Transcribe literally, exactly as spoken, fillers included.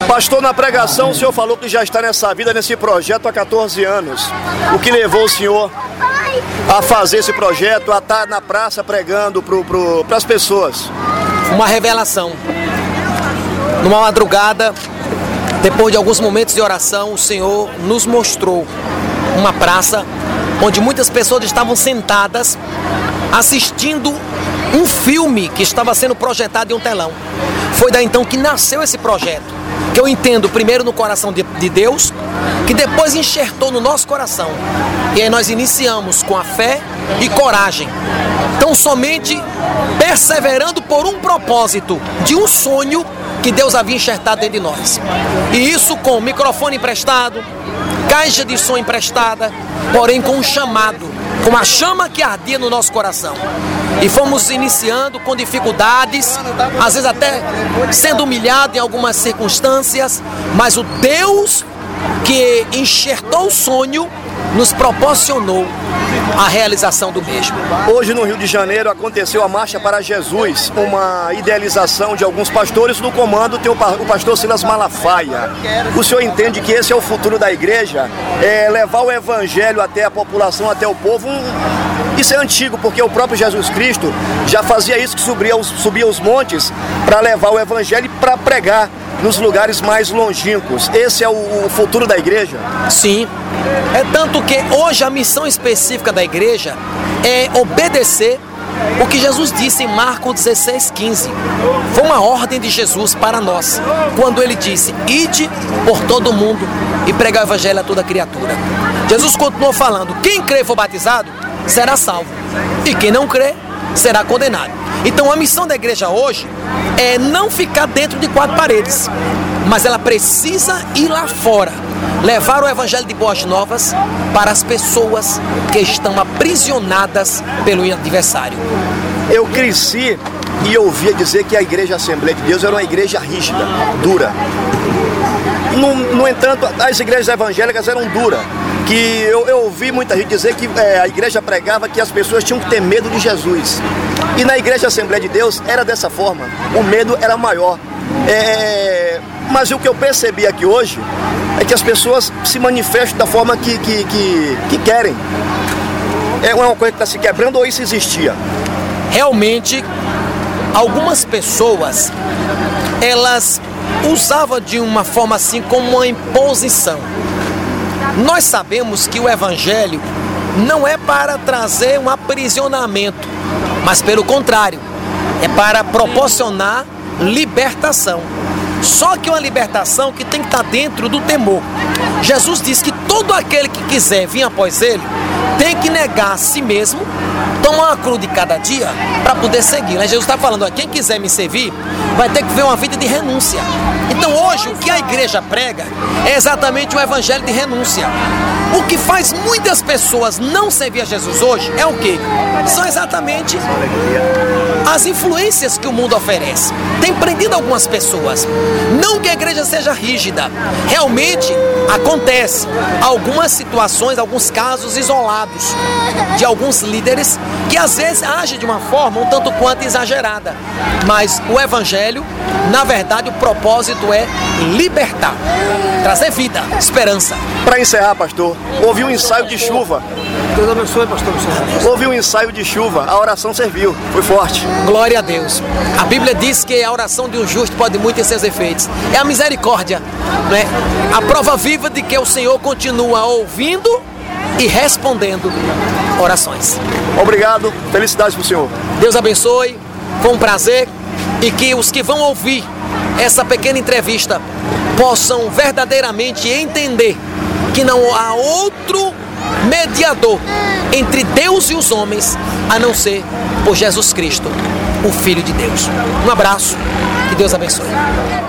Pastor, na pregação o senhor falou que já está nessa vida, nesse projeto há quatorze anos. O que levou o senhor a fazer esse projeto, a estar na praça pregando para as pessoas? Uma revelação. Numa madrugada, depois de alguns momentos de oração, o Senhor nos mostrou uma praça onde muitas pessoas estavam sentadas assistindo um filme que estava sendo projetado em um telão. Foi daí então que nasceu esse projeto, que eu entendo primeiro no coração de, de Deus, que depois enxertou no nosso coração. E aí nós iniciamos com a fé e coragem, tão somente perseverando por um propósito, de um sonho que Deus havia enxertado dentro de nós. E isso com microfone emprestado, caixa de som emprestada, porém com um chamado, com a chama que ardia no nosso coração. E fomos iniciando com dificuldades, às vezes até sendo humilhado em algumas circunstâncias, mas o Deus que enxertou o sonho nos proporcionou a realização do mesmo. Hoje no Rio de Janeiro aconteceu a Marcha para Jesus, uma idealização de alguns pastores. No comando tem o pastor Silas Malafaia. O senhor entende que esse é o futuro da igreja? É levar o evangelho até a população, até o povo? Isso é antigo, porque o próprio Jesus Cristo já fazia isso, que subia os, subia os montes para levar o evangelho e para pregar nos lugares mais longínquos. Esse é o, o futuro da igreja? Sim. É tanto que hoje a missão específica da igreja é obedecer o que Jesus disse em Marcos dezesseis, quinze. Foi uma ordem de Jesus para nós, quando ele disse: ide por todo mundo e pregar o evangelho a toda criatura. Jesus continuou falando: quem crê e for batizado será salvo, e quem não crê será condenado. Então a missão da igreja hoje é não ficar dentro de quatro paredes, mas ela precisa ir lá fora, levar o evangelho de boas novas para as pessoas que estão aprisionadas pelo adversário. Eu cresci e ouvia dizer que a igreja Assembleia de Deus era uma igreja rígida, dura. No, no entanto, as igrejas evangélicas eram duras. Que eu, eu ouvi muita gente dizer que é, a igreja pregava que as pessoas tinham que ter medo de Jesus. E na igreja Assembleia de Deus era dessa forma, o medo era maior. É, mas o que eu percebi aqui hoje é que as pessoas se manifestam da forma que, que, que, que querem. É uma coisa que está se quebrando, ou isso existia? Realmente, algumas pessoas, elas usavam de uma forma assim como uma imposição. Nós sabemos que o evangelho não é para trazer um aprisionamento, mas pelo contrário, é para proporcionar libertação. Só que uma libertação que tem que estar dentro do temor. Jesus disse que todo aquele que quiser vir após ele tem que negar a si mesmo, tomar uma cruz de cada dia para poder seguir. Né? Jesus está falando: ó, quem quiser me servir vai ter que ver uma vida de renúncia. Então hoje o que a igreja prega é exatamente o evangelho de renúncia. O que faz muitas pessoas não servir a Jesus hoje é o quê? São exatamente as influências que o mundo oferece. Tem prendido algumas pessoas. Não que a igreja seja rígida. Realmente acontece algumas situações, alguns casos isolados de alguns líderes que às vezes agem de uma forma um tanto quanto exagerada. Mas o evangelho, na verdade, o propósito é libertar, trazer vida, esperança. Para encerrar, pastor, houve um ensaio de chuva. Deus abençoe, pastor. Houve um ensaio de chuva, a oração serviu, foi forte. Glória a Deus. A Bíblia diz que a oração de um justo pode muito ter seus efeitos. É a misericórdia, né? A prova viva de que o Senhor continua ouvindo e respondendo orações. Obrigado, felicidades para o senhor. Deus abençoe, foi um prazer, e que os que vão ouvir essa pequena entrevista possam verdadeiramente entender que não há outro mediador entre Deus e os homens a não ser por Jesus Cristo, o Filho de Deus. Um abraço, que Deus abençoe.